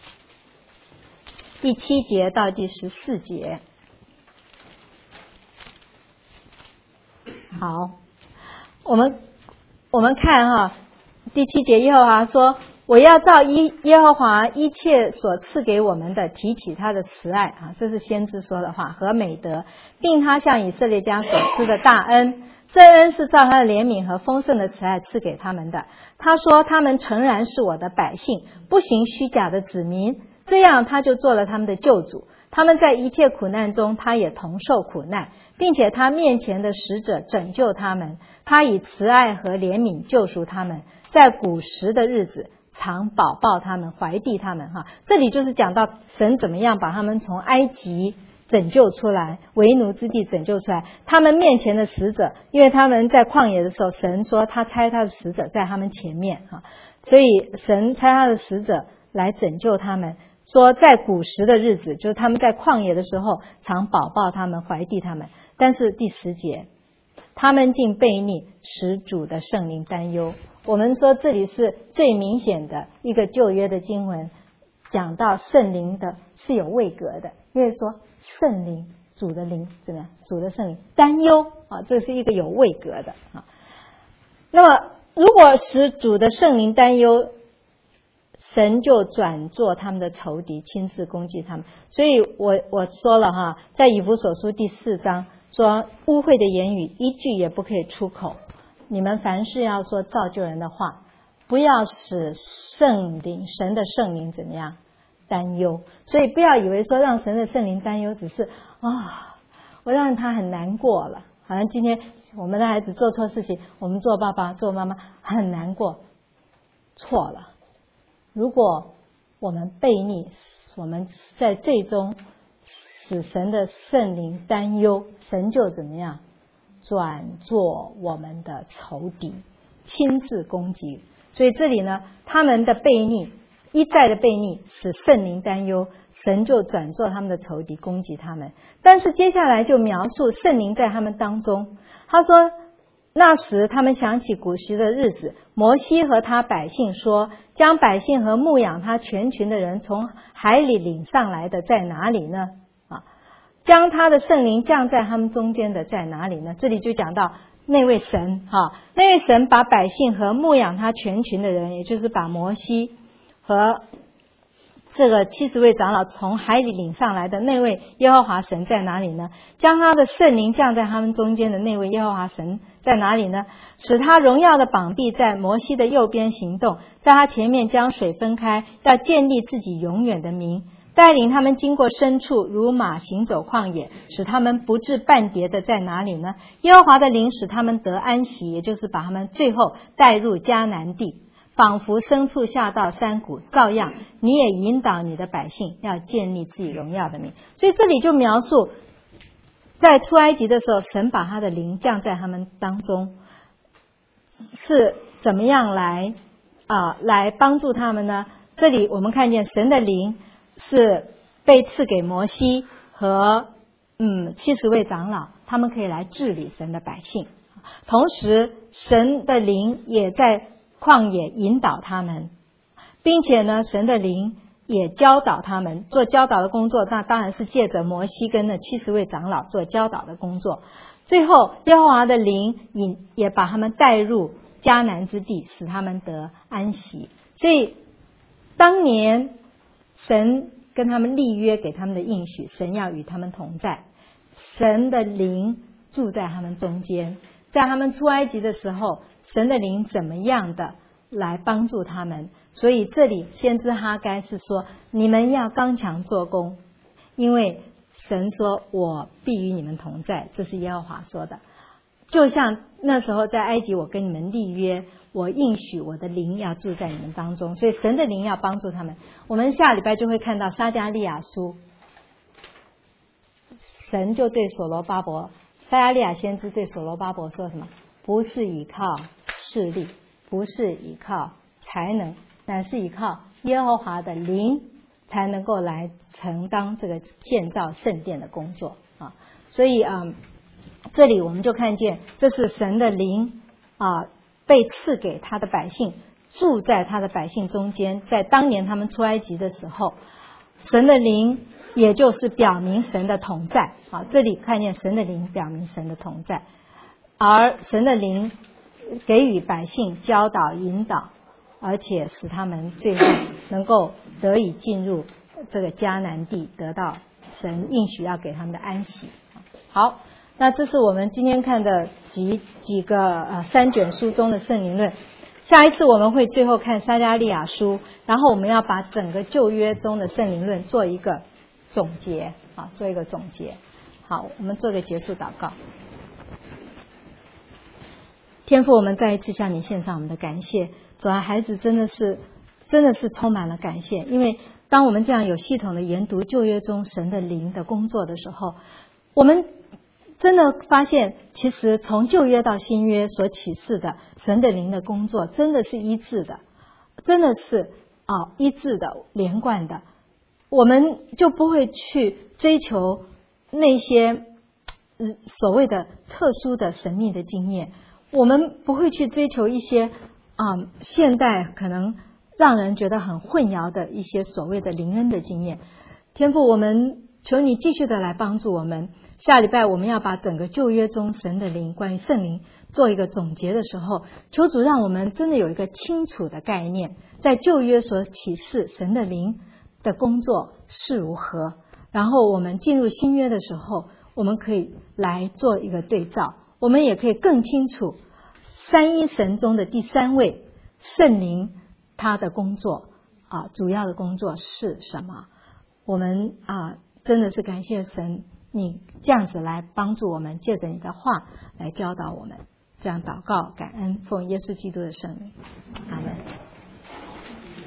S1: 第七节到第十四节。好，我们我们看哈，第七节耶和华说，我要照耶耶和华一切所赐给我们的提起他的慈爱啊，这是先知说的话，和美德，并他向以色列家所施的大恩。这恩是照他的怜悯和丰盛的慈爱赐给他们的。他说他们诚然是我的百姓，不行虚假的子民，这样他就做了他们的救主。他们在一切苦难中他也同受苦难，并且他面前的使者拯救他们，他以慈爱和怜悯救赎他们，在古时的日子常保抱他们，怀庇他们哈。这里就是讲到神怎么样把他们从埃及拯救出来，为奴之地拯救出来。他们面前的使者，因为他们在旷野的时候，神说他差他的使者在他们前面哈，所以神差他的使者来拯救他们。说在古时的日子，就是他们在旷野的时候常保抱他们，怀庇他们。但是第十节，他们竟悖逆，使主的圣灵担忧。我们说这里是最明显的一个旧约的经文，讲到圣灵的是有位格的，因为说圣灵，主的灵怎么样？主的圣灵担忧啊，这是一个有位格的啊。那么如果使主的圣灵担忧，神就转做他们的仇敌，亲自攻击他们。所以我我说了哈，在以弗所书第四章说，污秽的言语一句也不可以出口，你们凡事要说造就人的话，不要使圣灵神的圣灵怎么样担忧。所以不要以为说让神的圣灵担忧只是啊、哦，我让他很难过了好像今天我们的孩子做错事情，我们做爸爸做妈妈很难过。错了，如果我们悖逆，我们在最终使神的圣灵担忧，神就怎么样转做我们的仇敌，亲自攻击。所以这里呢，他们的悖逆一再的悖逆使圣灵担忧，神就转做他们的仇敌攻击他们。但是接下来就描述圣灵在他们当中，他说那时他们想起古时的日子，摩西和他百姓说，将百姓和牧养他全群的人从海里领上来的在哪里呢？啊，将他的圣灵降在他们中间的在哪里呢？这里就讲到那位神哈，那位神把百姓和牧养他全群的人，也就是把摩西和这个七十位长老从海里领上来的那位耶和华神在哪里呢？将他的圣灵降在他们中间的那位耶和华神在哪里呢？使他荣耀的膀臂在摩西的右边行动，在他前面将水分开，要建立自己永远的名，带领他们经过深处，如马行走旷野，使他们不致半跌的在哪里呢？耶和华的灵使他们得安息，也就是把他们最后带入迦南地，仿佛牲畜下到山谷，照样你也引导你的百姓，要建立自己荣耀的名。所以这里就描述在出埃及的时候，神把他的灵降在他们当中，是怎么样来啊来帮助他们呢？这里我们看见神的灵是被赐给摩西和嗯七十位长老，他们可以来治理神的百姓。同时神的灵也在旷野引导他们，并且呢神的灵也教导他们做教导的工作，那当然是借着摩西跟那七十位长老做教导的工作。最后耶和华的灵引也把他们带入迦南之地，使他们得安息。所以当年神跟他们立约，给他们的应许，神要与他们同在，神的灵住在他们中间。在他们出埃及的时候，神的灵怎么样的来帮助他们？所以这里先知哈该是说，你们要刚强做工，因为神说我必与你们同在，这是耶和华说的。就像那时候在埃及，我跟你们立约，我应许我的灵要住在你们当中，所以神的灵要帮助他们。我们下礼拜就会看到撒迦利亚书，神就对所罗巴伯，撒迦利亚先知对所罗巴伯说什么？不是依靠势力，不是依靠才能，乃是依靠耶和华的灵，才能够来承担这个建造圣殿的工作啊。所以啊、嗯，这里我们就看见，这是神的灵啊，被赐给他的百姓，住在他的百姓中间。在当年他们出埃及的时候，神的灵也就是表明神的同在啊。这里看见神的灵表明神的同在，而神的灵给予百姓教导引导，而且使他们最后能够得以进入这个迦南地，得到神应许要给他们的安息。好，那这是我们今天看的几几个呃三卷书中的圣灵论。下一次我们会最后看撒迦利亚书，然后我们要把整个旧约中的圣灵论做一个总结啊，做一个总结。好，我们做个结束祷告。天父，我们再一次向你献上我们的感谢。主啊，孩子真的是真的是充满了感谢，因为当我们这样有系统的研读旧约中神的灵的工作的时候，我们真的发现，其实从旧约到新约所启示的神的灵的工作，真的是一致的，真的是啊一致的、连贯的。我们就不会去追求那些嗯所谓的特殊的神秘的经验，我们不会去追求一些啊现代可能让人觉得很混淆的一些所谓的灵恩的经验。天父，我们求你继续的来帮助我们。下礼拜我们要把整个旧约中神的灵，关于圣灵做一个总结的时候，求主让我们真的有一个清楚的概念，在旧约所启示神的灵的工作是如何，然后我们进入新约的时候，我们可以来做一个对照，我们也可以更清楚三一神中的第三位圣灵他的工作啊，主要的工作是什么。我们啊真的是感谢神你这样子来帮助我们，借着你的话来教导我们。这样祷告感恩，奉耶稣基督的圣名，阿们。